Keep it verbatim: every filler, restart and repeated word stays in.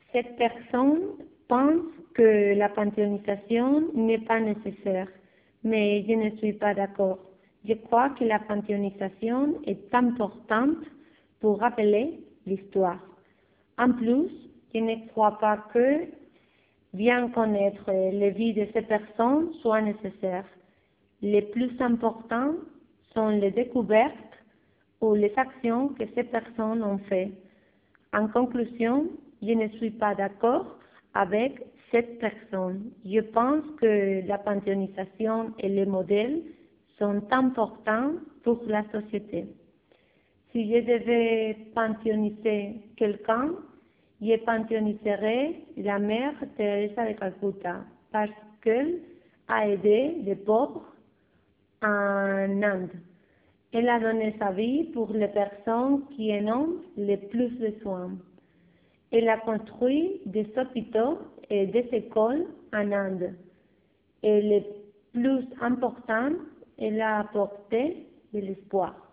Cette personne pense que la panthéonisation n'est pas nécessaire, mais je ne suis pas d'accord. Je crois que la panthéonisation est importante pour rappeler l'histoire. En plus, je ne crois pas que bien connaître les vies de ces personnes soit nécessaire. Les plus importants sont les découvertes ou les actions que ces personnes ont faites. En conclusion, je ne suis pas d'accord avec cette personne. Je pense que la panthéonisation et les modèles sont importants pour la société. Si je devais panthéoniser quelqu'un, je panthéoniserais la mère Teresa de Calcutta parce qu'elle a aidé les pauvres en Inde. Elle a donné sa vie pour les personnes qui en ont le plus besoin. Elle a construit des hôpitaux et des écoles en Inde. Et le plus important, elle a apporté de l'espoir.